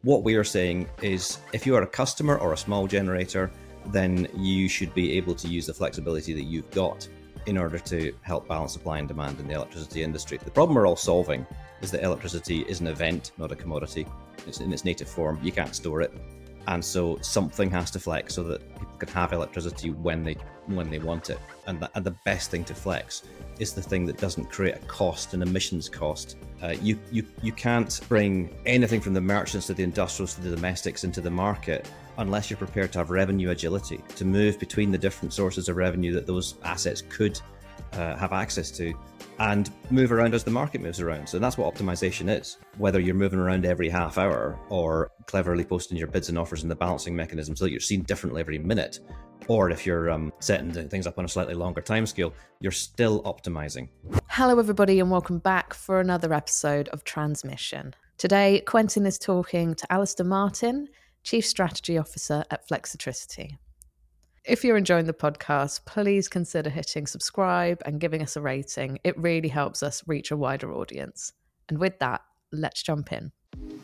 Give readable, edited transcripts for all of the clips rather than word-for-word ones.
What we are saying is if you are a customer or a small generator, then you should be able to use the flexibility that you've got in order to help balance supply and demand in the electricity industry. The problem we're all solving is that electricity is an event, not a commodity. It's in its native form. You can't store it. And so something has to flex so that people can have electricity when they want it. And the best thing to flex is the thing that doesn't create a cost, an emissions cost. You can't bring anything from the merchants to the industrials to the domestics into the market unless you're prepared to have revenue agility, to move between the different sources of revenue that those assets could have access to, and move around as the market moves around. So that's what optimization is. Whether you're moving around every half hour or cleverly posting your bids and offers in the balancing mechanism so that you're seen differently every minute, or if you're setting things up on a slightly longer timescale, you're still optimizing. Hello everybody and welcome back for another episode of Transmission. Today, Quentin is talking to Alistair Martin, Chief Strategy Officer at Flexitricity. If you're enjoying the podcast, please consider hitting subscribe and giving us a rating. It really helps us reach a wider audience. And with that, let's jump in.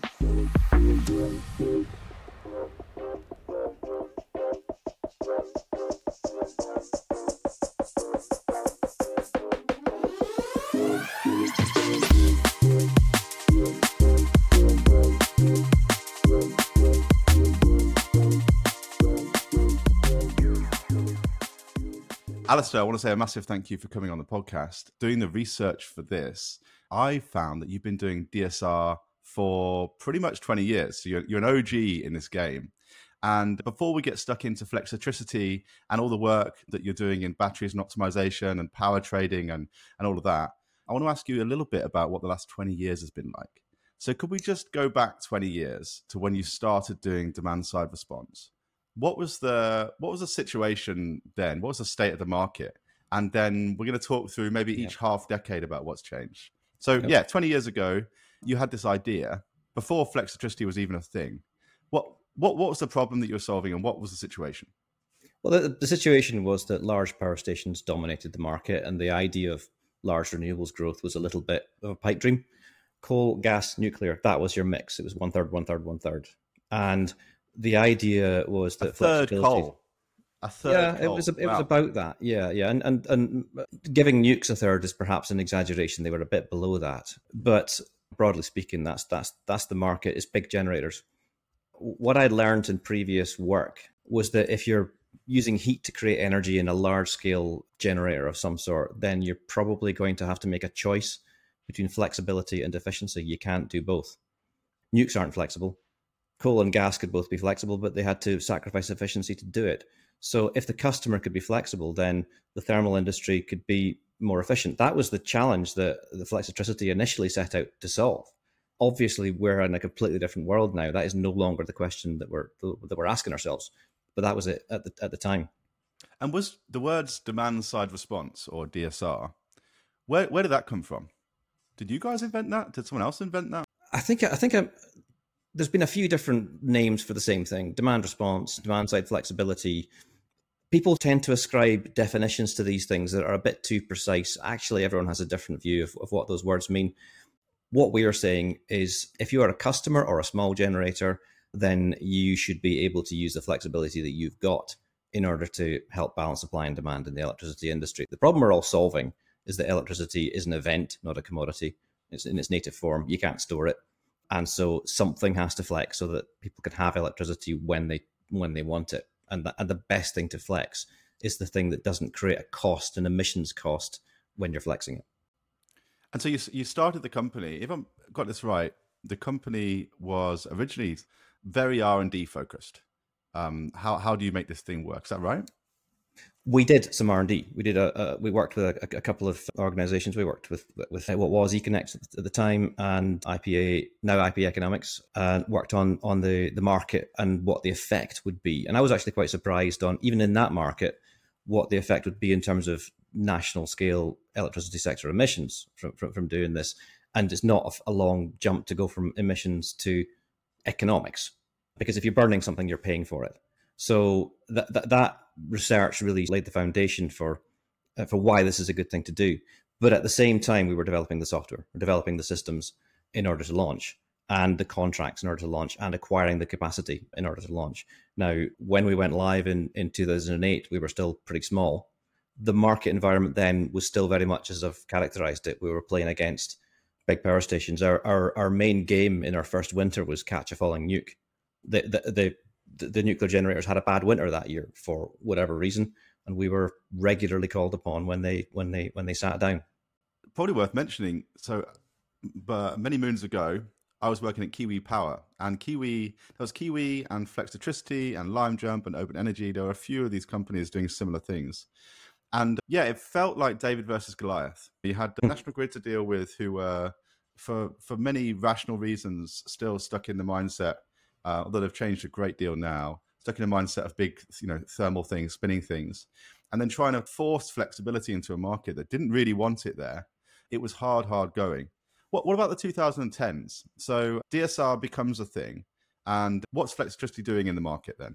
Alistair, I want to say a massive thank you for coming on the podcast. Doing the research for this, I found that you've been doing DSR for pretty much 20 years. So you're an OG in this game. And before we get stuck into Flexitricity and all the work that you're doing in batteries and optimization and power trading and all of that, I want to ask you a little bit about what the last 20 years has been like. So could we just go back 20 years to when you started doing demand side response? What was the situation then? What was the state of the market? And then we're going to talk through maybe each half decade about what's changed. So 20 years ago, you had this idea before Flexitricity was even a thing. What was the problem that you were solving and what was the situation? Well, the situation was that large power stations dominated the market, and the idea of large renewables growth was a little bit of a pipe dream. Coal, gas, nuclear, that was your mix. It was 1/3, 1/3, 1/3. And the idea was that a third coal. It was about that. And giving nukes a third is perhaps an exaggeration. They were a bit below that, but broadly speaking, that's the market. Is big generators. What I learned in previous work was that if you're using heat to create energy in a large scale generator of some sort, then you're probably going to have to make a choice between flexibility and efficiency. You can't do both. Nukes aren't flexible. Coal and gas could both be flexible, but they had to sacrifice efficiency to do it. So if the customer could be flexible, then the thermal industry could be more efficient. That was the challenge that the Flexitricity initially set out to solve. Obviously, we're in a completely different world now. That is no longer the question that we're asking ourselves, but that was it at the time. And was the words demand side response, or DSR, where did that come from? Did you guys invent that? Did someone else invent that? I think there's been a few different names for the same thing: demand response, demand side flexibility. People tend to ascribe definitions to these things that are a bit too precise. Actually, everyone has a different view of what those words mean. What we are saying is if you are a customer or a small generator, then you should be able to use the flexibility that you've got in order to help balance supply and demand in the electricity industry. The problem we're all solving is that electricity is an event, not a commodity. It's in its native form. You can't store it. And so something has to flex so that people can have electricity when they want it. And the best thing to flex is the thing that doesn't create a cost, an emissions cost, when you're flexing it. And so you started the company. If I've got this right, the company was originally very R&D focused. How do you make this thing work? Is that right? We did some R&D. We worked with a couple of organizations. We worked with what was Econnect at the time and IPA, now IP Economics, and worked on the market and what the effect would be. And I was actually quite surprised on, even in that market, what the effect would be in terms of national scale electricity sector emissions from doing this. And it's not a long jump to go from emissions to economics, because if you're burning something, you're paying for it. So that research really laid the foundation for why this is a good thing to do. But at the same time, we were developing the software, developing the systems in order to launch. and the contracts in order to launch and acquiring the capacity in order to launch. Now, when we went live in 2008, we were still pretty small. The market environment then was still very much as I've characterized it. We were playing against big power stations. Our main game in our first winter was catch a falling nuke. The nuclear generators had a bad winter that year for whatever reason, and we were regularly called upon when they sat down. Probably worth mentioning. So, but many moons ago, I was working at Kiwi Power, and there was Kiwi and Flextricity and LimeJump and Open Energy. There were a few of these companies doing similar things. And yeah, it felt like David versus Goliath. You had the National Grid to deal with, who were, for many rational reasons, still stuck in the mindset, although they've changed a great deal now, stuck in a mindset of big, thermal things, spinning things, and then trying to force flexibility into a market that didn't really want it there. It was hard going. What about the 2010s? So DSR becomes a thing, and what's Flextricity doing in the market then?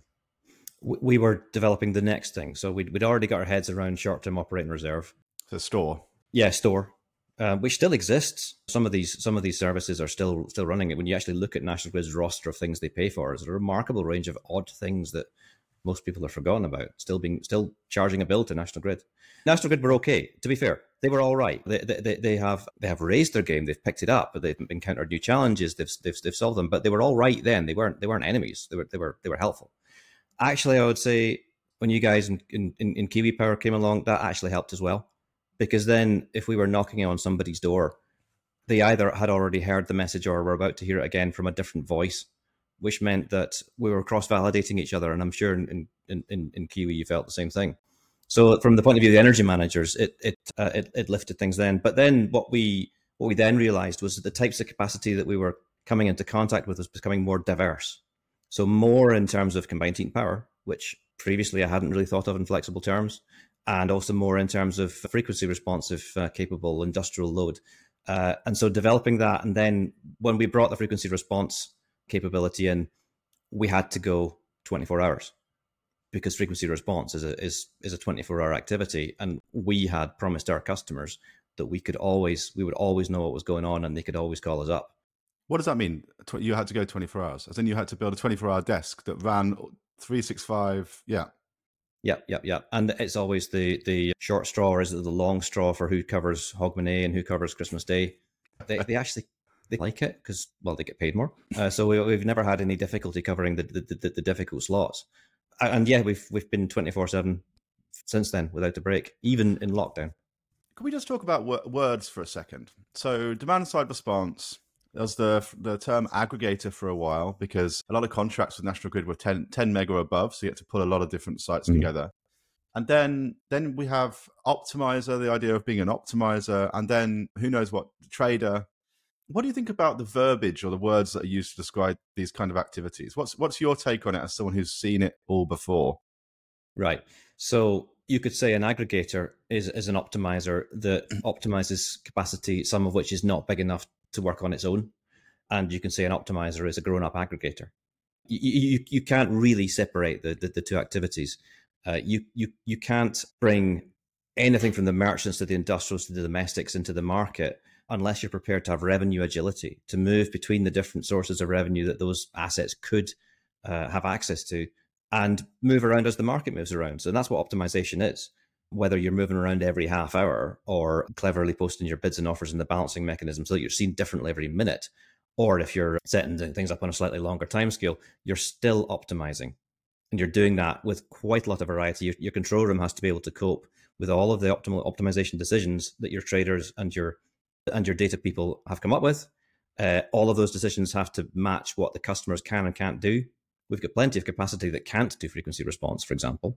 We were developing the next thing. So we'd already got our heads around short-term operating reserve. So store. Yeah, store, which still exists. Some of these services are still running. When you actually look at National Grid's roster of things they pay for, there's a remarkable range of odd things that most people have forgotten about, still charging a bill to National Grid. National Grid were okay, to be fair. They were all right. They have raised their game. They've picked it up, but they've encountered new challenges. They've solved them, but they were all right then. They weren't enemies. They were helpful. Actually, I would say when you guys in Kiwi Power came along, that actually helped as well. Because then if we were knocking on somebody's door, they either had already heard the message or were about to hear it again from a different voice, which meant that we were cross-validating each other. And I'm sure in Kiwi you felt the same thing. So from the point of view of the energy managers, it lifted things then. But then what we then realized was that the types of capacity that we were coming into contact with was becoming more diverse. So more in terms of combined heat and power, which previously I hadn't really thought of in flexible terms, and also more in terms of frequency responsive, capable industrial load. And so developing that, and then when we brought the frequency response capability in, we had to go 24 hours because frequency response is a 24-hour activity, and we had promised our customers that we would always know what was going on, and they could always call us up. What does that mean? You had to go 24 hours? As in you had to build a 24-hour desk that ran 365, yeah. Yeah. And it's always the short straw, or is it the long straw for who covers Hogmanay and who covers Christmas Day? They like it because, well, they get paid more. So we've never had any difficulty covering the difficult slots. And yeah, we've been 24/7 since then without a break, even in lockdown. Can we just talk about words for a second? So demand side response. There was the term aggregator for a while because a lot of contracts with National Grid were 10 mega or above, so you had to pull a lot of different sites together. And then we have optimizer, the idea of being an optimizer, and then who knows what, trader. What do you think about the verbiage or the words that are used to describe these kind of activities? What's your take on it as someone who's seen it all before? Right. So you could say an aggregator is an optimizer that optimizes capacity, some of which is not big enough to work on its own. And you can say an optimizer is a grown-up aggregator. You can't really separate the two activities. You can't bring anything from the merchants to the industrials to the domestics into the market unless you're prepared to have revenue agility to move between the different sources of revenue that those assets could have access to and move around as the market moves around. So that's what optimization is. Whether you're moving around every half hour or cleverly posting your bids and offers in the balancing mechanism so that you're seen differently every minute, or if you're setting things up on a slightly longer timescale, you're still optimizing. And you're doing that with quite a lot of variety. Your control room has to be able to cope with all of the optimal optimization decisions that your traders and your data people have come up with. All of those decisions have to match what the customers can and can't do. We've got plenty of capacity that can't do frequency response, for example.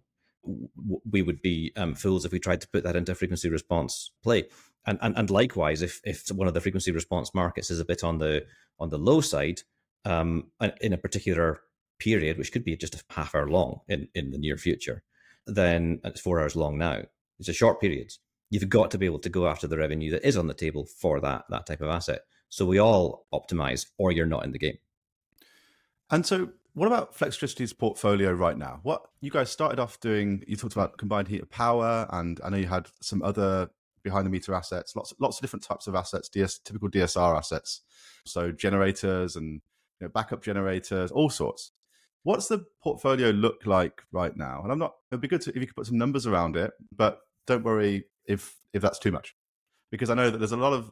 We would be fools if we tried to put that into a frequency response play. And likewise, if one of the frequency response markets is a bit on the low side in a particular period, which could be just a half hour long in the near future, then it's 4 hours long now. It's a short period. You've got to be able to go after the revenue that is on the table for that type of asset. So we all optimize, or you're not in the game. And so what about Flextricity's portfolio right now? What you guys started off doing, you talked about combined heat and power, and I know you had some other behind the meter assets, lots of different types of assets, typical DSR assets. So generators and backup generators, all sorts. What's the portfolio look like right now? And it'd be good if you could put some numbers around it, but don't worry if that's too much, because I know that there's a lot of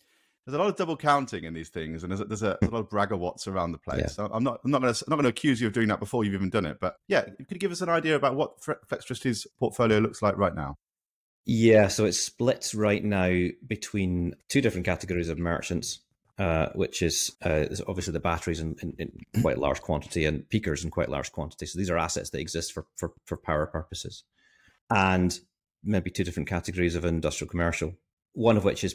double counting in these things, and there's a lot of braggawatts around the place. Yeah. So I'm not going to accuse you of doing that before you've even done it, but yeah, could you give us an idea about what Flextricity's portfolio looks like right now? Yeah, so it's split right now between two different categories of merchants, which is obviously the batteries in quite large quantity and peakers in quite large quantity. So these are assets that exist for power purposes. And maybe two different categories of industrial commercial, one of which is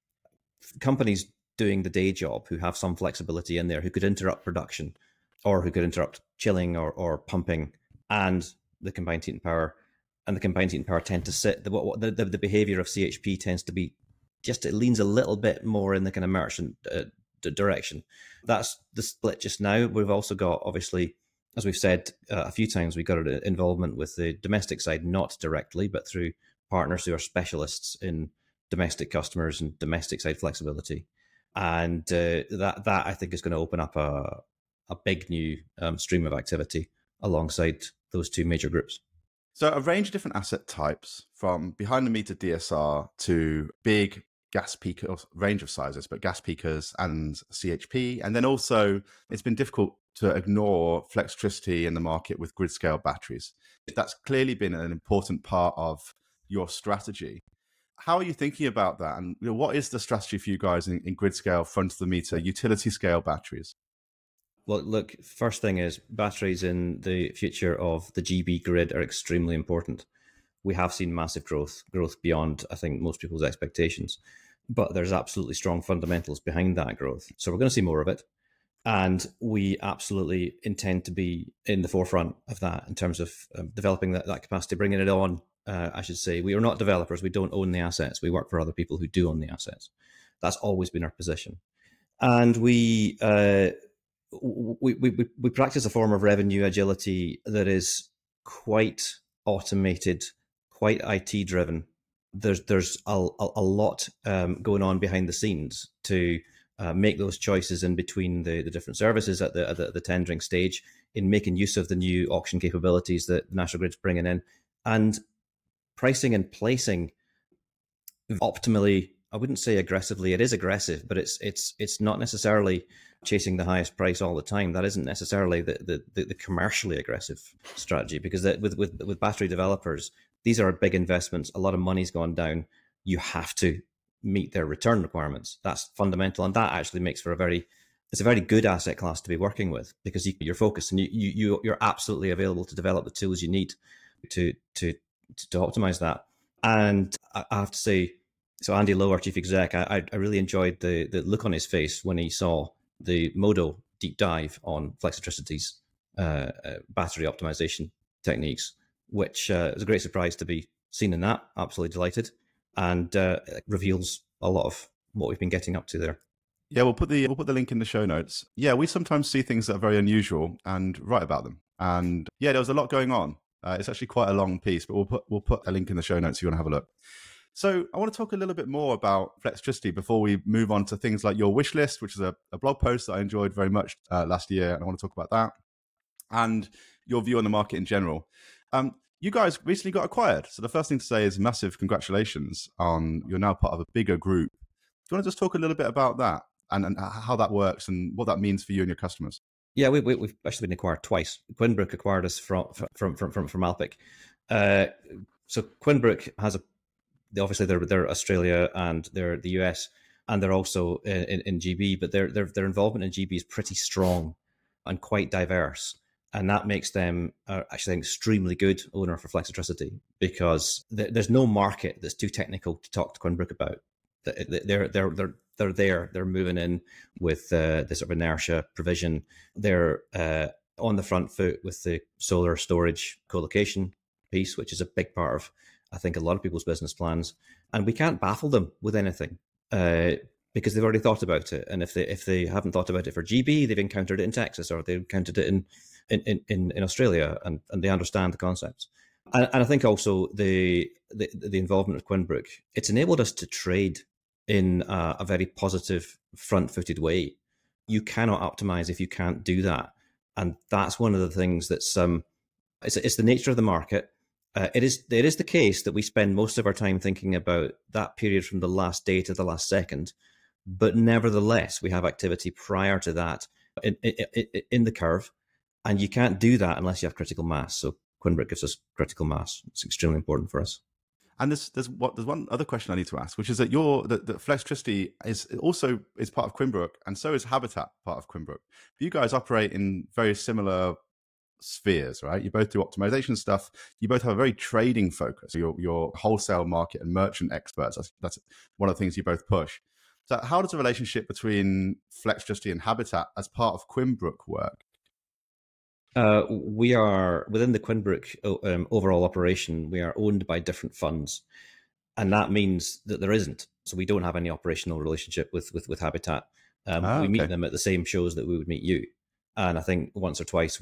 companies doing the day job who have some flexibility in there, who could interrupt production or who could interrupt chilling or pumping and the combined heat and power. And the combined heat and power tend to sit, the behavior of CHP tends to be just, it leans a little bit more in the kind of merchant direction. That's the split just now. We've also got, obviously, as we've said a few times, we've got involvement with the domestic side, not directly, but through partners who are specialists in domestic customers and domestic side flexibility. And that I think is going to open up a big new stream of activity alongside those two major groups. So a range of different asset types, from behind the meter DSR to big gas peakers, range of sizes, but gas peakers and CHP. And then also it's been difficult to ignore Flextricity in the market with grid scale batteries. That's clearly been an important part of your strategy. How are you thinking about that? And what is the strategy for you guys in grid scale, front of the meter, utility scale batteries? Well, look, first thing is batteries in the future of the GB grid are extremely important. We have seen massive growth beyond, I think, most people's expectations. But there's absolutely strong fundamentals behind that growth. So we're going to see more of it. And we absolutely intend to be in the forefront of that in terms of developing that capacity, bringing it on. I should say, we are not developers. We don't own the assets. We work for other people who do own the assets. That's always been our position. And we practice a form of revenue agility that is quite automated, quite IT driven. There's a lot going on behind the scenes to make those choices in between the different services at the tendering stage, in making use of the new auction capabilities that National Grid's bringing in, and pricing and placing optimally. I wouldn't say aggressively. It is aggressive, but it's not necessarily chasing the highest price all the time. That isn't necessarily the commercially aggressive strategy, because with battery developers, these are big investments. A lot of money's gone down. You have to meet their return requirements. That's fundamental, and that actually makes for it's a very good asset class to be working with, because you're focused and you're absolutely available to develop the tools you need to optimize that. And I have to say, so Andy Lowe, our chief exec, I really enjoyed the look on his face when he saw the Modo deep dive on Flextricity's battery optimization techniques, which is a great surprise to be seen in that. Absolutely delighted, and reveals a lot of what we've been getting up to there. Yeah, we'll put the link in the show notes. Yeah, we sometimes see things that are very unusual and write about them. And yeah, there was a lot going on. It's actually quite a long piece, but we'll put a link in the show notes if you want to have a look. So I want to talk a little bit more about Flextricity before we move on to things like your wish list, which is a blog post that I enjoyed very much last year. And I want to talk about that and your view on the market in general. You guys recently got acquired. So the first thing to say is massive congratulations on you're now part of a bigger group. Do you want to just talk a little bit about that and how that works and what that means for you and your customers? Yeah, we've actually been acquired twice. Quinbrook acquired us from Alpic. So Quinbrook has obviously they're Australia and they're the US, and they're also in GB, but their involvement in GB is pretty strong and quite diverse, and that makes them actually an extremely good owner for Flextricity, because there's no market that's too technical to talk to Quinbrook about. They're moving in with this sort of inertia provision. They're on the front foot with the solar storage co-location piece, which is a big part of, I think, a lot of people's business plans. And we can't baffle them with anything because they've already thought about it. And if they haven't thought about it for GB, they've encountered it in Texas, or they've encountered it in Australia, and they understand the concepts. And I think also the involvement of Quinbrook, it's enabled us to trade in a very positive, front-footed way. You cannot optimize if you can't do that, and that's one of the things that's it's the nature of the market. It is the case that we spend most of our time thinking about that period from the last day to the last second, but nevertheless we have activity prior to that in the curve, and you can't do that unless you have critical mass. So Quinbrook gives us critical mass. It's extremely important for us. And there's one other question I need to ask, which is that the Flextricity is part of Quinbrook, and so is Habitat part of Quinbrook. But you guys operate in very similar spheres, right? You both do optimization stuff. You both have a very trading focus. You're wholesale market and merchant experts. That's one of the things you both push. So how does the relationship between Flextricity and Habitat as part of Quinbrook work? We are within the Quinbrook overall operation. We are owned by different funds, and that means that there isn't. So we don't have any operational relationship with Habitat. We meet them at the same shows that we would meet you. And I think once or twice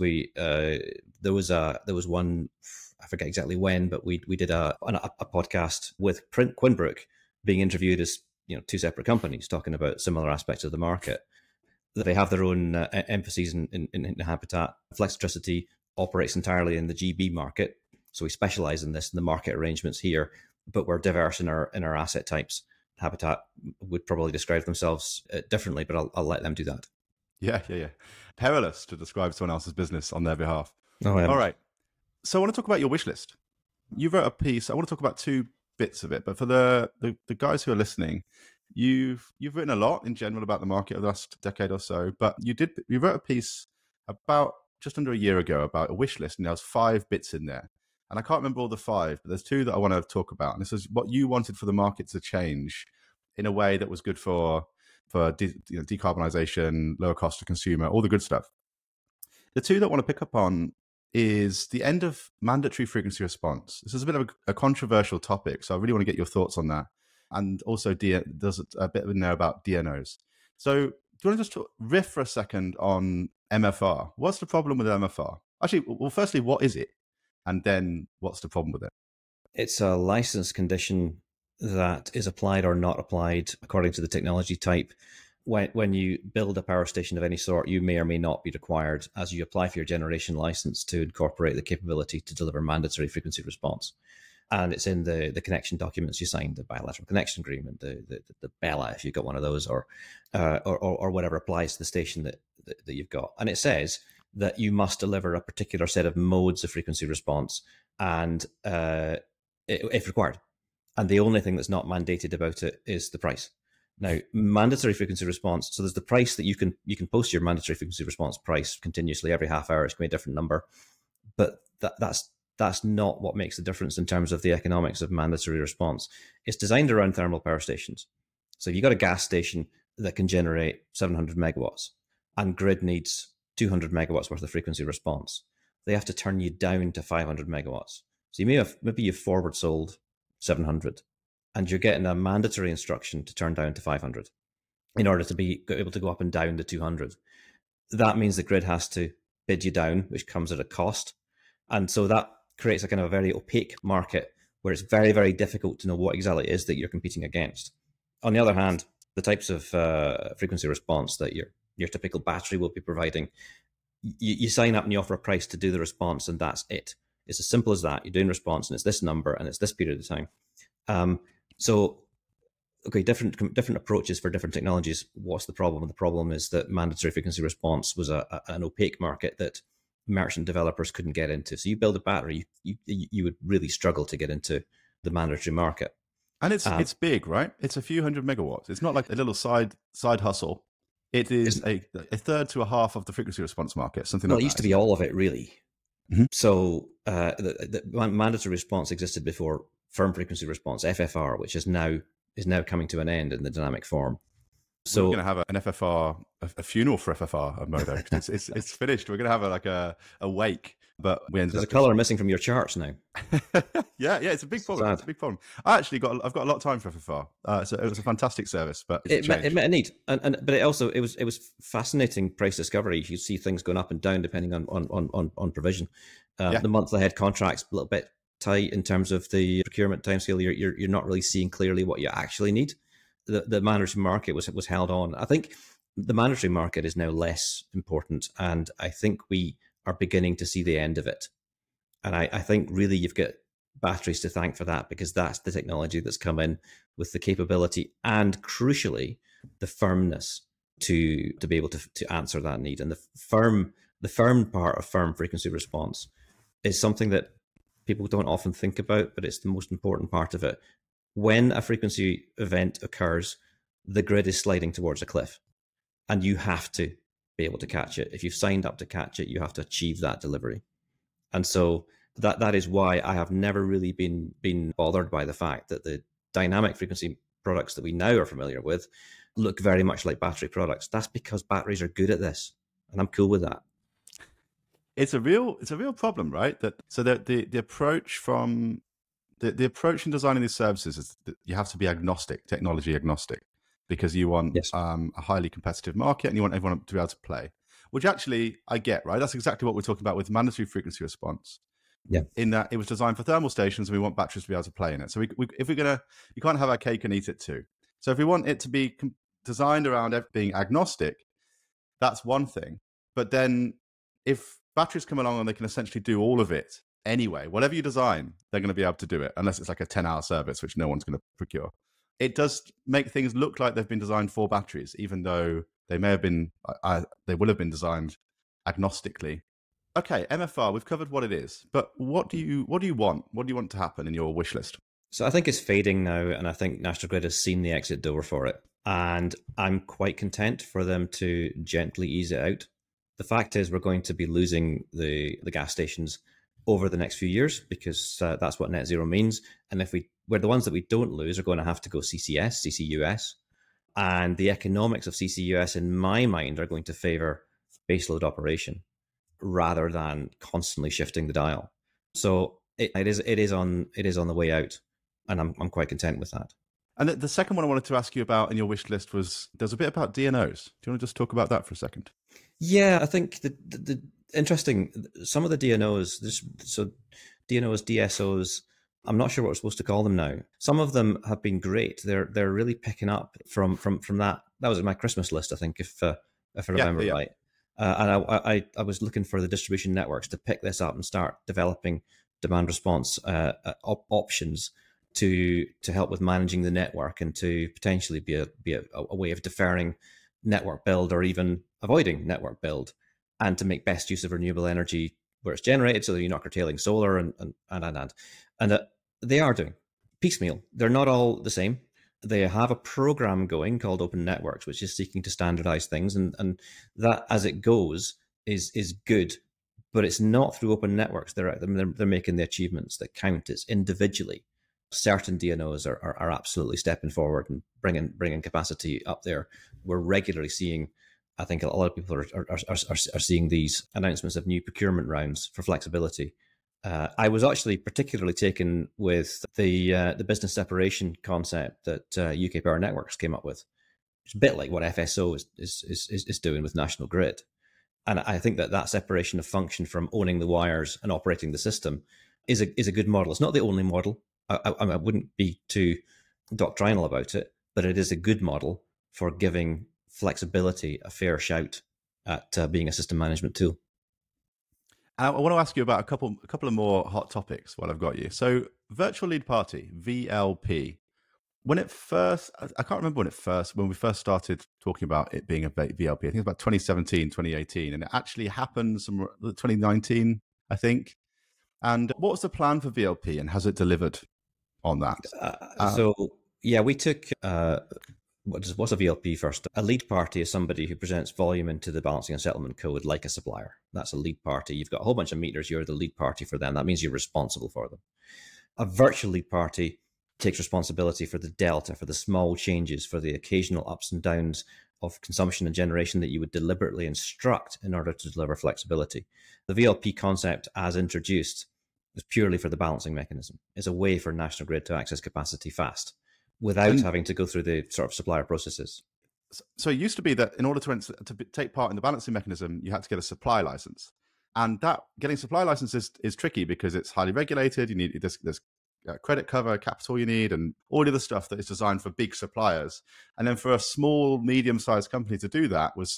there was one, I forget exactly when, but we did a podcast with Quinbrook being interviewed as two separate companies talking about similar aspects of the market. They have their own emphases in Habitat. Flextricity operates entirely in the GB market, so we specialize in this in the market arrangements here, but we're diverse in our asset types. Habitat would probably describe themselves differently, but I'll let them do that. Yeah. Perilous to describe someone else's business on their behalf. Oh, yeah. All right. So I want to talk about your wish list. You wrote a piece. I want to talk about two bits of it, but for the guys who are listening, you've written a lot in general about the market over the last decade or so, but you wrote a piece about just under a year ago about a wish list, and there was 5 bits in there. And I can't remember all the 5, but there's 2 that I want to talk about. And this is what you wanted for the market to change in a way that was good for decarbonization, lower cost to consumer, all the good stuff. The 2 that I want to pick up on is the end of mandatory frequency response. This is a bit of a controversial topic, so I really want to get your thoughts on that. And also there's a bit in there about DNOs. So do you want to just riff for a second on MFR? What's the problem with MFR? Actually, well, firstly, what is it? And then what's the problem with it? It's a license condition that is applied or not applied according to the technology type. When you build a power station of any sort, you may or may not be required, as you apply for your generation license, to incorporate the capability to deliver mandatory frequency response. And it's in the connection documents you signed, the bilateral connection agreement, the BELA, if you've got one of those, or whatever applies to the station that you've got. And it says that you must deliver a particular set of modes of frequency response, and if required. And the only thing that's not mandated about it is the price. Now, mandatory frequency response. So there's the price that you can post your mandatory frequency response price continuously every half hour. It's going to be a different number, but that's not what makes the difference in terms of the economics of mandatory response. It's designed around thermal power stations. So if you've got a gas station that can generate 700 megawatts and grid needs 200 megawatts worth of frequency response, they have to turn you down to 500 megawatts. So maybe you've forward sold 700 and you're getting a mandatory instruction to turn down to 500 in order to be able to go up and down to 200. That means the grid has to bid you down, which comes at a cost. And so that creates a kind of a very opaque market where it's very, very difficult to know what exactly it is that you're competing against. On the other hand, the types of frequency response that your typical battery will be providing, you sign up and you offer a price to do the response, and that's it. It's as simple as that. You're doing response, and it's this number, and it's this period of time. Different approaches for different technologies. What's the problem? The problem is that mandatory frequency response was an opaque market that merchant developers couldn't get into. So you build a battery, you would really struggle to get into the mandatory market. And it's big, right? It's a few hundred megawatts. It's not like a little side hustle. It is a third to a half of the frequency response market, something like that. Well, it used to be all of it, really. Mm-hmm. So the mandatory response existed before firm frequency response, FFR, which is now coming to an end in the dynamic form. So we're going to have an FFR, a funeral for FFR, Modo. It's finished. We're going to have a wake, but we ended there's a color missing from your charts now. yeah, it's a big problem. Sad. It's a big problem. I've got a lot of time for FFR. So it was a fantastic service, but it met a need, but it was fascinating price discovery. You see things going up and down depending on provision. The month ahead contracts a little bit tight in terms of the procurement timescale. You're not really seeing clearly what you actually need. The mandatory market was held on. I think the mandatory market is now less important, and I think we are beginning to see the end of it. And I think really you've got batteries to thank for that, because that's the technology that's come in with the capability and, crucially, the firmness to be able to answer that need. And the firm part of firm frequency response is something that people don't often think about, but it's the most important part of it. When a frequency event occurs, the grid is sliding towards a cliff, and you have to be able to catch it. If you've signed up to catch it, you have to achieve that delivery. And so that is why I have never really been bothered by the fact that the dynamic frequency products that we now are familiar with look very much like battery products. That's because batteries are good at this, and I'm cool with that. It's a real problem, right? So the approach from the approach in designing these services is that you have to be agnostic, technology agnostic, because you want a highly competitive market and you want everyone to be able to play. Which actually I get, right? That's exactly what we're talking about with mandatory frequency response. Yeah. In that it was designed for thermal stations, and we want batteries to be able to play in it. So if we're gonna, you can't have our cake and eat it too. So if we want it to be designed around being agnostic, that's one thing. But then if batteries come along and they can essentially do all of it anyway, whatever you design, they're going to be able to do it, unless it's like a 10-hour service, which no one's going to procure. It does make things look like they've been designed for batteries, even though they may have been, they will have been designed agnostically. Okay, MFR, we've covered what it is, but what do you want? What do you want to happen in your wish list? So I think it's fading now, and I think National Grid has seen the exit door for it. And I'm quite content for them to gently ease it out. The fact is, we're going to be losing the gas stations over the next few years, because that's what net zero means. And if we're the ones that we don't lose are going to have to go CCS, CCUS. And the economics of CCUS, in my mind, are going to favor baseload operation rather than constantly shifting the dial. So it is on the way out, and I'm quite content with that. And the second one I wanted to ask you about in your wish list was, there's a bit about DNOs. Do you want to just talk about that for a second? Yeah, I think the interesting, some of the DNOs, so DNOs, DSOs, I'm not sure what we're supposed to call them now. Some of them have been great. They're really picking up from that. That was in my Christmas list, I think, if I remember right. And I was looking for the distribution networks to pick this up and start developing demand response options to help with managing the network, and to potentially be a way of deferring network build or even avoiding network build, and to make best use of renewable energy where it's generated, so that you're not curtailing solar and they are doing piecemeal. They're not all the same. They have a program going called Open Networks, which is seeking to standardize things, and that, as it goes, is good. But it's not through Open Networks they're making the achievements that count. It's individually. Certain DNOs are absolutely stepping forward and bringing capacity up there. We're regularly seeing, I think a lot of people are seeing these announcements of new procurement rounds for flexibility. I was actually particularly taken with the business separation concept that UK Power Networks came up with. It's a bit like what FSO is doing with National Grid. And I think that separation of function from owning the wires and operating the system is a good model. It's not the only model. I wouldn't be too doctrinal about it, but it is a good model for giving flexibility a fair shout at being a system management tool. I want to ask you about a couple of more hot topics while I've got you. So virtual lead party, VLP. When it first, I can't remember when we first started talking about it being a VLP. I think it's about 2017, 2018, and it actually happened 2019, I think. And what was the plan for VLP, and has it delivered on that? We took what's a VLP first? A lead party is somebody who presents volume into the balancing and settlement code like a supplier. That's a lead party. You've got a whole bunch of meters. You're the lead party for them. That means you're responsible for them. A virtual lead party takes responsibility for the delta, for the small changes, for the occasional ups and downs of consumption and generation that you would deliberately instruct in order to deliver flexibility. The VLP concept, as introduced, is purely for the balancing mechanism. It's a way for National Grid to access capacity fast without having to go through the sort of supplier processes. So it used to be that in order to take part in the balancing mechanism, you had to get a supply license. And that getting supply licenses is tricky because it's highly regulated. You need there's credit cover, capital you need, and all the other stuff that is designed for big suppliers. And then for a small, medium-sized company to do that was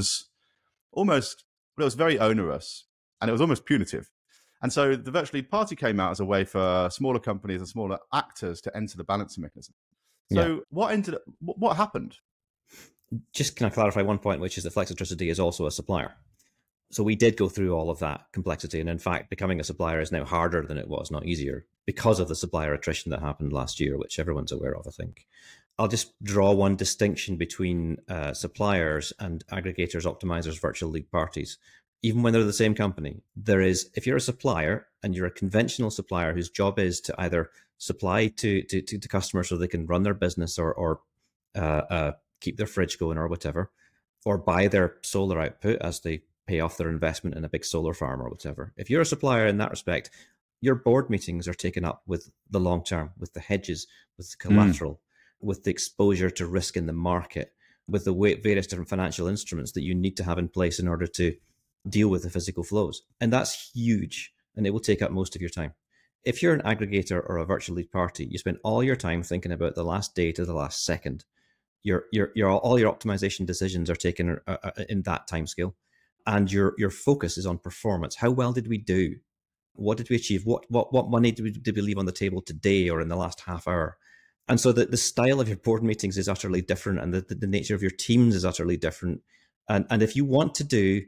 almost, well, it was very onerous, and it was almost punitive. And so the virtual lead party came out as a way for smaller companies and smaller actors to enter the balancing mechanism. So what happened? Just can I clarify one point, which is that Flextricity is also a supplier. So we did go through all of that complexity. And in fact, becoming a supplier is now harder than it was, not easier, because of the supplier attrition that happened last year, which everyone's aware of, I think. I'll just draw one distinction between suppliers and aggregators, optimizers, virtual lead parties. Even when they're the same company, there is, if you're a supplier and you're a conventional supplier whose job is to either supply to customers so they can run their business or keep their fridge going or whatever, or buy their solar output as they pay off their investment in a big solar farm or whatever. If you're a supplier in that respect, your board meetings are taken up with the long term, with the hedges, with the collateral, with the exposure to risk in the market, with the various different financial instruments that you need to have in place in order to deal with the physical flows. And that's huge, and it will take up most of your time. If you're an aggregator or a virtual lead party, you spend all your time thinking about the last day to the last second. All your optimization decisions are taken in that time scale, and your focus is on performance. How well did we do? What did we achieve? What money did we leave on the table today or in the last half hour? And so the style of your board meetings is utterly different, and the nature of your teams is utterly different. And if you want to do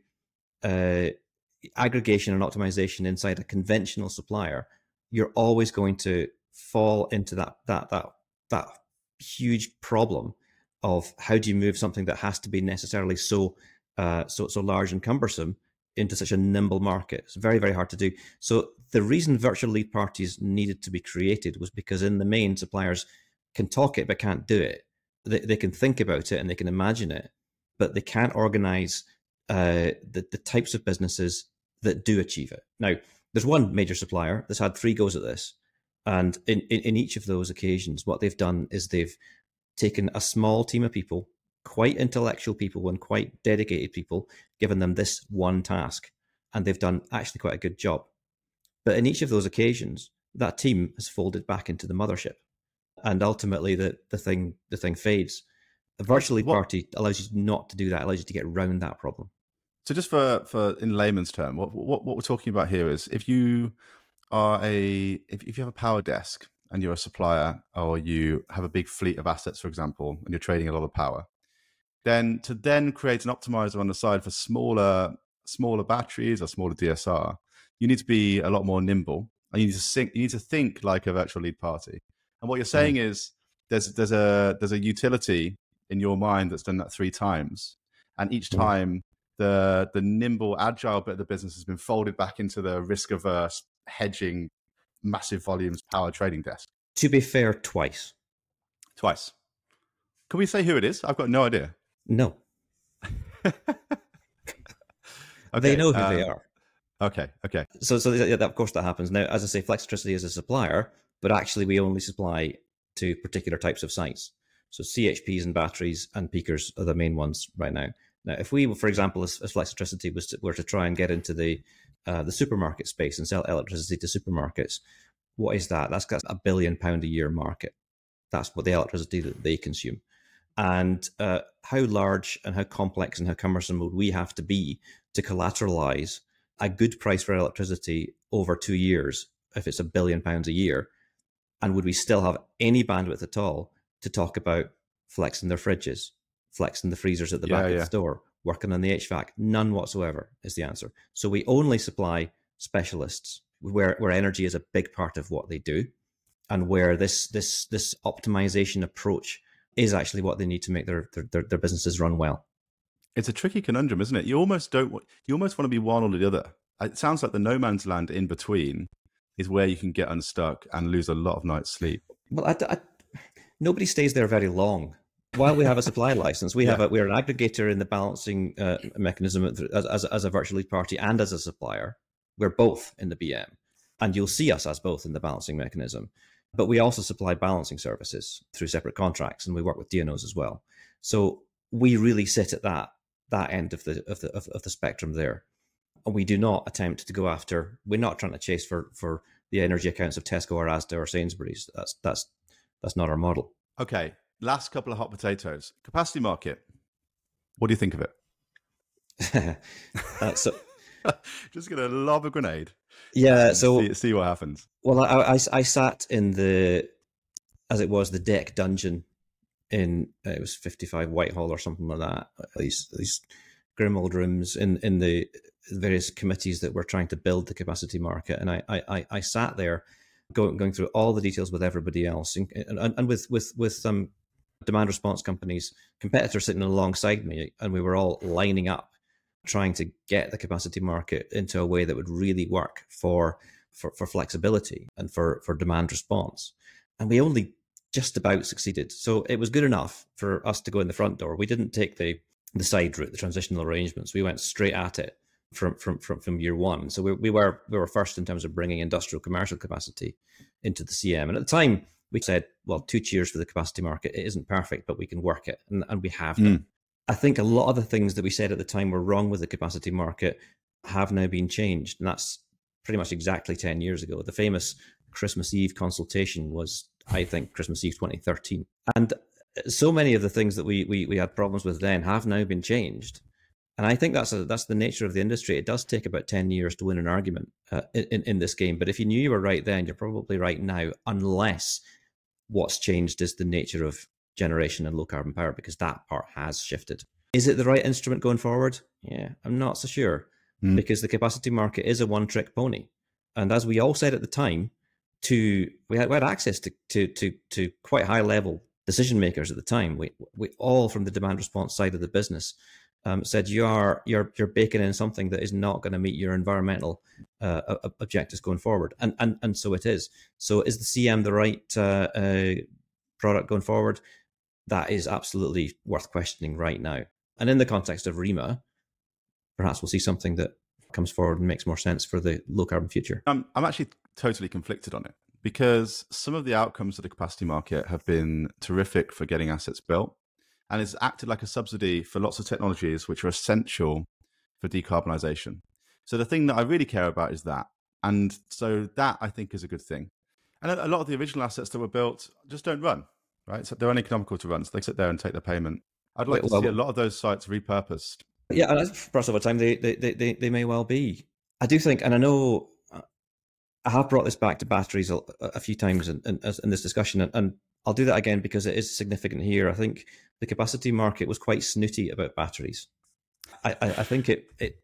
aggregation and optimization inside a conventional supplier, you're always going to fall into that huge problem of how do you move something that has to be necessarily so large and cumbersome into such a nimble market. It's very, very hard to do. So the reason virtual lead parties needed to be created was because in the main, suppliers can talk it but can't do it. They can think about it and they can imagine it, but they can't organize the types of businesses that do achieve it. Now, there's one major supplier that's had 3 goes at this. And in each of those occasions, what they've done is they've taken a small team of people, quite intellectual people and quite dedicated people, given them this one task. And they've done actually quite a good job. But in each of those occasions, that team has folded back into the mothership. And ultimately, the thing fades. A virtual lead party allows you not to do that, allows you to get around that problem. So just for in layman's term, what we're talking about here is if you are if you have a power desk and you're a supplier, or you have a big fleet of assets, for example, and you're trading a lot of power, then to create an optimizer on the side for smaller batteries or smaller DSR, you need to be a lot more nimble, and you need to think like a virtual lead party. And what you're saying is there's a utility in your mind that's done that 3 times, and each time the nimble, agile bit of the business has been folded back into the risk-averse, hedging, massive volumes power trading desk. To be fair, twice. Can we say who it is? I've got no idea. No. Okay, they know who they are. Okay. So of course that happens. Now, as I say, Flextricity is a supplier, but actually we only supply to particular types of sites. So CHPs and batteries and peakers are the main ones right now. Now, if we, for example, as Flextricity were to try and get into the supermarket space and sell electricity to supermarkets, what is that? That's £1 billion a year market. That's what the electricity that they consume. And how large and how complex and how cumbersome would we have to be to collateralize a good price for electricity over 2 years if it's £1 billion a year? And would we still have any bandwidth at all to talk about flexing their fridges, flexing the freezers at the back of the store, working on the HVAC? None whatsoever is the answer. So we only supply specialists where energy is a big part of what they do, and where this optimization approach is actually what they need to make their businesses run well. It's a tricky conundrum, isn't it? You almost want to be one or the other. It sounds like the no man's land in between is where you can get unstuck and lose a lot of night's sleep. Well, nobody stays there very long. While we have a supply license, we're an aggregator in the balancing mechanism as a virtual lead party and as a supplier. We're both in the BM, and you'll see us as both in the balancing mechanism. But we also supply balancing services through separate contracts, and we work with DNOs as well. So we really sit at that end of the spectrum there. We do not attempt to go after, we're not trying to chase for the energy accounts of Tesco or Asda or Sainsbury's. That's not our model. Okay, last couple of hot potatoes. Capacity market. What do you think of it? So, just going to lob a grenade. Yeah, so see what happens. Well, I sat in the deck dungeon in it was 55 Whitehall or something like that. These grim old rooms in the various committees that were trying to build the capacity market, and I sat there going through all the details with everybody else, and with some demand response competitors sitting alongside me, and we were all lining up trying to get the capacity market into a way that would really work for flexibility and for demand response. And we only just about succeeded. So it was good enough for us to go in the front door. We didn't take the side route, the transitional arrangements. We went straight at it from year one. So we were first in terms of bringing industrial commercial capacity into the CM. And at the time, we said, well, 2 cheers for the capacity market. It isn't perfect, but we can work it. And we have done. I think a lot of the things that we said at the time were wrong with the capacity market have now been changed. And that's pretty much exactly 10 years ago. The famous Christmas Eve consultation was, I think, Christmas Eve 2013. And so many of the things that we had problems with then have now been changed. And I think that's the nature of the industry. It does take about 10 years to win an argument in this game. But if you knew you were right then, you're probably right now, unless what's changed is the nature of generation and low carbon power, because that part has shifted. Is it the right instrument going forward? Yeah, I'm not so sure, because the capacity market is a one-trick pony. And as we all said at the time, we had access to quite high level decision makers at the time. We all, from the demand response side of the business, said you're baking in something that is not going to meet your environmental objectives going forward, and so it is. So is the CM the right product going forward? That is absolutely worth questioning right now. And in the context of REMA, perhaps we'll see something that comes forward and makes more sense for the low carbon future. I'm actually totally conflicted on it, because some of the outcomes of the capacity market have been terrific for getting assets built, and it's acted like a subsidy for lots of technologies which are essential for decarbonisation. So the thing that I really care about is that. And so that, I think, is a good thing. And a lot of the original assets that were built just don't run, right? So they're uneconomical to run, so they sit there and take the payment. I'd like to see a lot of those sites repurposed. Yeah, and perhaps over time they may well be. I do think, and I know I have brought this back to batteries a few times in this discussion, and I'll do that again because it is significant here. I think the capacity market was quite snooty about batteries. I think it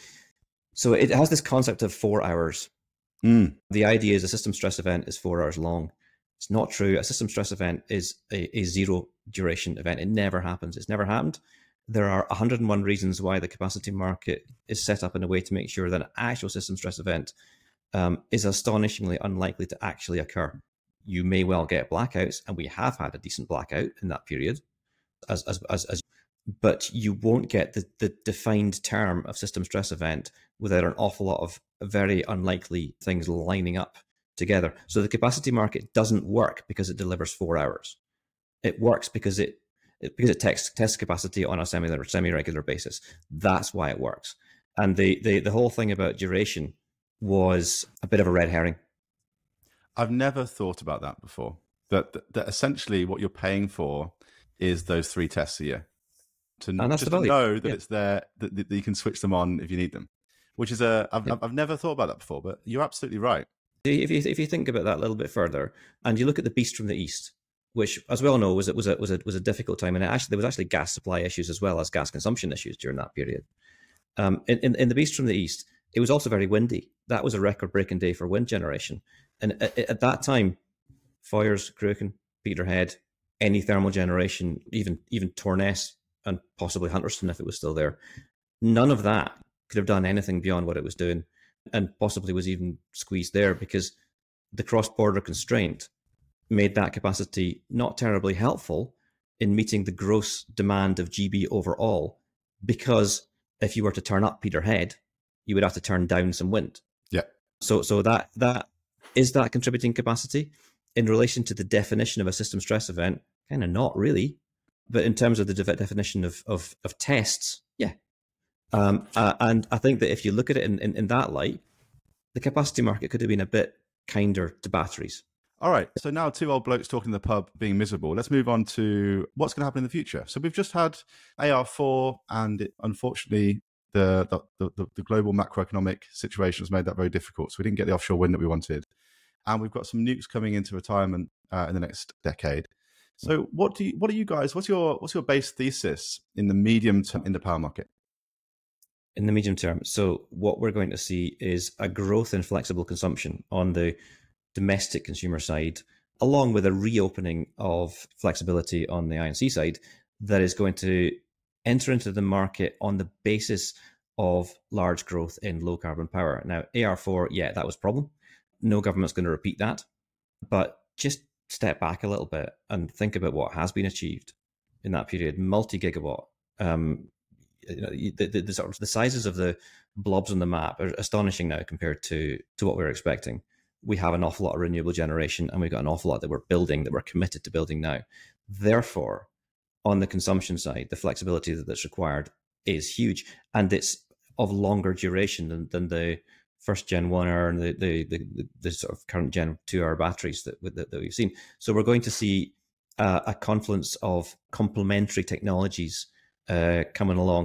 has this concept of 4 hours. The idea is a system stress event is 4 hours long. It's not true. A system stress event is a zero duration event. It never happens. It's never happened. There are 101 reasons why the capacity market is set up in a way to make sure that an actual system stress event is astonishingly unlikely to actually occur. You may well get blackouts, and we have had a decent blackout in that period, but you won't get the defined term of system stress event without an awful lot of very unlikely things lining up together. So the capacity market doesn't work because it delivers 4 hours. It works because it tests capacity on a semi-regular basis. That's why it works. And the whole thing about duration was a bit of a red herring. I've never thought about that before. That essentially what you're paying for is those 3 tests a year. To know that it's there, that you can switch them on if you need them. Which is I've never thought about that before, but you're absolutely right. If you think about that a little bit further, and you look at the beast from the east, which, as we all know, was a difficult time, and there was actually gas supply issues as well as gas consumption issues during that period. In the beast from the east, it was also very windy. That was a record-breaking day for wind generation, and at that time, Foyers, Cruachan, Peterhead, any thermal generation, even Torness and possibly Hunterston if it was still there, none of that could have done anything beyond what it was doing, and possibly was even squeezed there because the cross-border constraint made that capacity not terribly helpful in meeting the gross demand of GB overall, because if you were to turn up Peterhead, you would have to turn down some wind. Yeah. So that is that contributing capacity in relation to the definition of a system stress event? Kind of not really. But in terms of the definition of tests, yeah. And I think that if you look at it in that light, the capacity market could have been a bit kinder to batteries. All right, so now two old blokes talking in the pub being miserable. Let's move on to what's going to happen in the future. So we've just had AR4, and unfortunately, the global macroeconomic situation has made that very difficult. So we didn't get the offshore wind that we wanted, and we've got some nukes coming into retirement in the next decade. So what are you guys? What's your base thesis in the medium term in the power market? In the medium term, so what we're going to see is a growth in flexible consumption on the domestic consumer side, along with a reopening of flexibility on the I&C side that is going to enter into the market on the basis of large growth in low carbon power. Now, AR4, yeah, that was a problem. No government's going to repeat that. But just step back a little bit and think about what has been achieved in that period. Multi-gigawatt. The sort of the sizes of the blobs on the map are astonishing now compared to what we were expecting. We have an awful lot of renewable generation, and we've got an awful lot that we're building, that we're committed to building now. Therefore, on the consumption side, the flexibility that's required is huge, and it's of longer duration than the first Gen 1R and the sort of current Gen 2R batteries that we've seen. So we're going to see a confluence of complementary technologies coming along.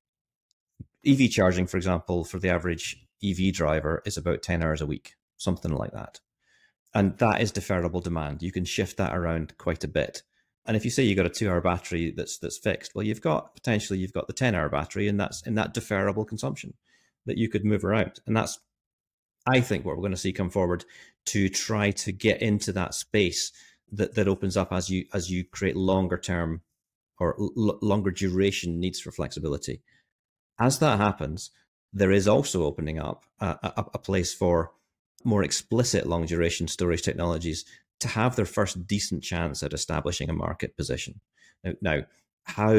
EV charging, for example, for the average EV driver is about 10 hours a week, something like that. And that is deferrable demand. You can shift that around quite a bit. And if you say you've got a 2-hour battery that's fixed, well, you've got the 10-hour battery, and that's in that deferrable consumption that you could move around. And that's, I think, what we're going to see come forward to try to get into that space that opens up as you create longer term or longer duration needs for flexibility. As that happens, there is also opening up a place for more explicit long duration storage technologies to have their first decent chance at establishing a market position. Now, how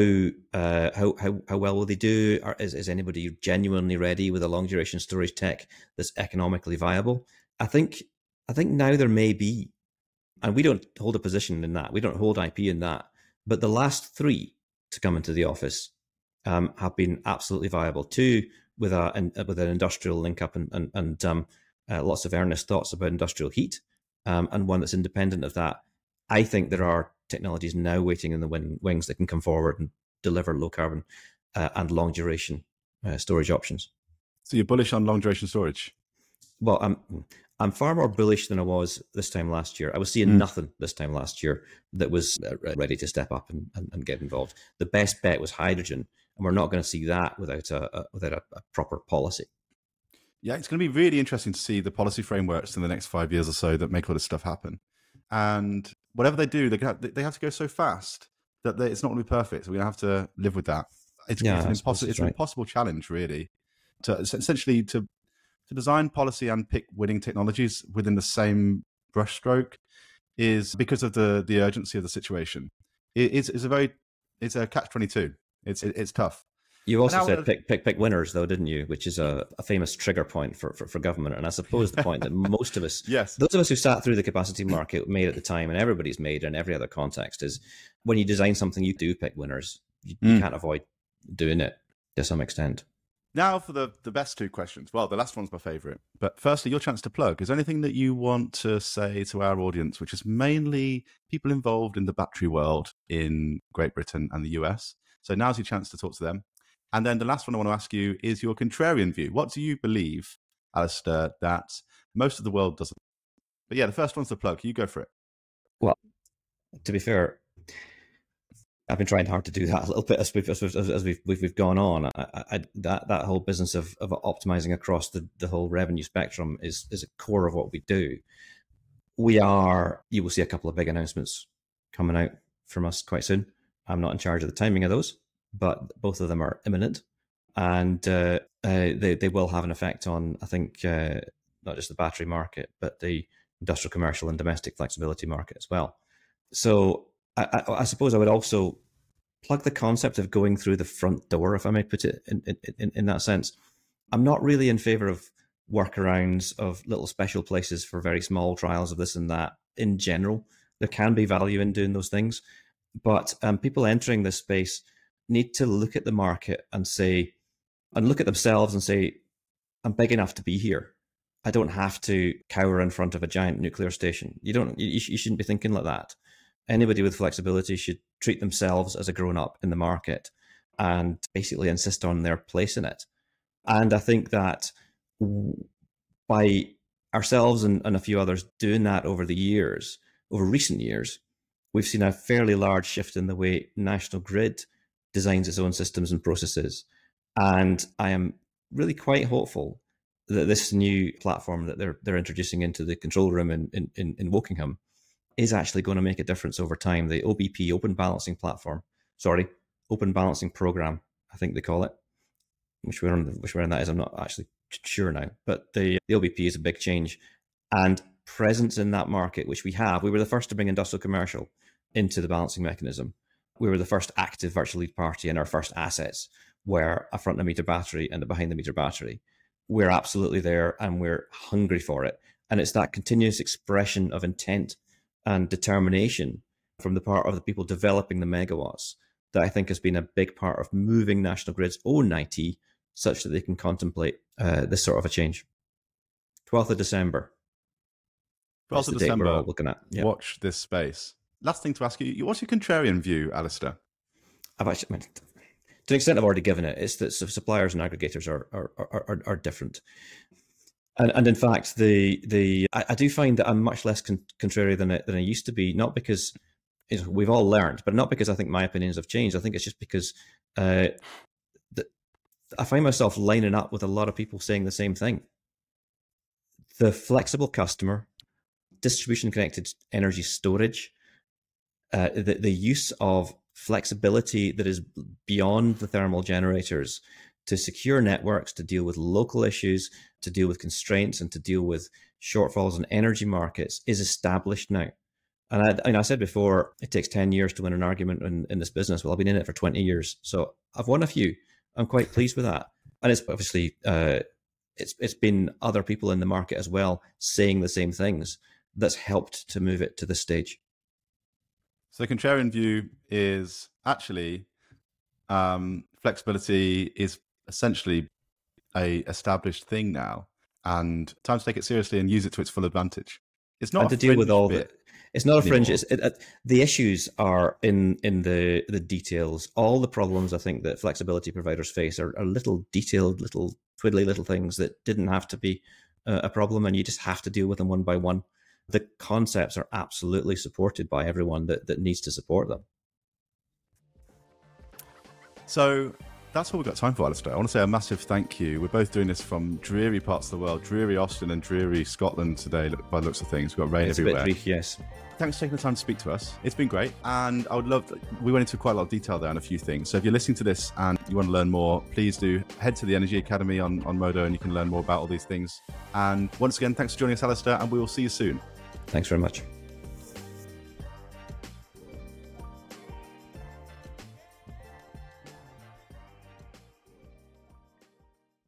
well will they do? Is anybody genuinely ready with a long duration storage tech that's economically viable? I think now there may be, and we don't hold a position in that. We don't hold IP in that. But the last three to come into the office have been absolutely viable. Two with an industrial link up and lots of earnest thoughts about industrial heat, and one that's independent of that. I think there are technologies now waiting in the wings that can come forward and deliver low carbon and long duration storage options. So you're bullish on long duration storage? Well, I'm far more bullish than I was this time last year. I was seeing nothing this time last year that was ready to step up and get involved. The best bet was hydrogen, and we're not going to see that without a proper policy. Yeah, it's going to be really interesting to see the policy frameworks in the next 5 years or so that make all this stuff happen. And whatever they do, they have to go so fast that it's not going to be perfect. So we're going to have to live with that. It's an impossible challenge, really, to essentially to design policy and pick winning technologies within the same brushstroke is because of the urgency of the situation. It's a catch-22. It's tough. You also said pick winners, though, didn't you? Which is a famous trigger point for government. And I suppose the point that most of us, yes, those of us who sat through the capacity market made at the time, and everybody's made in every other context, is when you design something, you do pick winners. You can't avoid doing it to some extent. Now for the best two questions. Well, the last one's my favorite. But firstly, your chance to plug. Is there anything that you want to say to our audience, which is mainly people involved in the battery world in Great Britain and the US? So now's your chance to talk to them. And then the last one I want to ask you is your contrarian view. What do you believe, Alistair, that most of the world doesn't? But yeah, the first one's the plug. You go for it. Well, to be fair, I've been trying hard to do that a little bit as we've gone on. That whole business of optimizing across the whole revenue spectrum is a core of what we do. You will see a couple of big announcements coming out from us quite soon. I'm not in charge of the timing of those, but both of them are imminent, and they will have an effect on, I think, not just the battery market, but the industrial, commercial, and domestic flexibility market as well. So I suppose I would also plug the concept of going through the front door, if I may put it in that sense. I'm not really in favor of workarounds of little special places for very small trials of this and that. In general, there can be value in doing those things, but people entering this space need to look at the market and say, and look at themselves and say, I'm big enough to be here. I don't have to cower in front of a giant nuclear station. You shouldn't be thinking like that. Anybody with flexibility should treat themselves as a grown-up in the market and basically insist on their place in it. And I think that by ourselves and a few others doing that over recent years, we've seen a fairly large shift in the way National Grid designs its own systems and processes. And I am really quite hopeful that this new platform that they're introducing into the control room in Wokingham is actually going to make a difference over time. The OBP, Open Balancing Program, I think they call it. Which one that is, I'm not actually sure now. But the OBP is a big change, and presence in that market, which we have. We were the first to bring industrial commercial into the balancing mechanism. We were the first active virtual lead party, and our first assets were a front of meter battery and a behind the meter battery. We're absolutely there, and we're hungry for it. And it's that continuous expression of intent and determination from the part of the people developing the megawatts that I think has been a big part of moving National Grid's own IT such that they can contemplate this sort of a change. 12th of December. 12th of December, we're all looking at. Yep. Watch this space. Last thing to ask you, what's your contrarian view, Alistair? To an extent, I've already given it. It's that suppliers and aggregators are different. And in fact, I do find that I'm much less contrary than I used to be, not because we've all learned, but not because I think my opinions have changed. I think it's just because I find myself lining up with a lot of people saying the same thing. The flexible customer, distribution connected energy storage, the use of flexibility that is beyond the thermal generators to secure networks, to deal with local issues, to deal with constraints, and to deal with shortfalls in energy markets is established now. And I said before, it takes 10 years to win an argument in this business. Well, I've been in it for 20 years. So I've won a few. I'm quite pleased with that. And it's obviously, it's been other people in the market as well saying the same things that's helped to move it to this stage. So the contrarian view is actually flexibility is essentially a established thing now, and time to take it seriously and use it to its full advantage. It's not to deal with all the. It's not a fringe. The issues are in the details. All the problems I think that flexibility providers face are little detailed, little twiddly little things that didn't have to be a problem, and you just have to deal with them one by one. The concepts are absolutely supported by everyone that needs to support them. So that's all we've got time for, Alistair. I want to say a massive thank you. We're both doing this from dreary parts of the world, dreary Austin and dreary Scotland today, by the looks of things. We've got rain everywhere. A bit dreary, yes. Thanks for taking the time to speak to us. It's been great. And I would love we went into quite a lot of detail there on a few things. So if you're listening to this and you want to learn more, please do head to the Energy Academy on Modo, and you can learn more about all these things. And once again, thanks for joining us, Alistair, and we will see you soon. Thanks very much.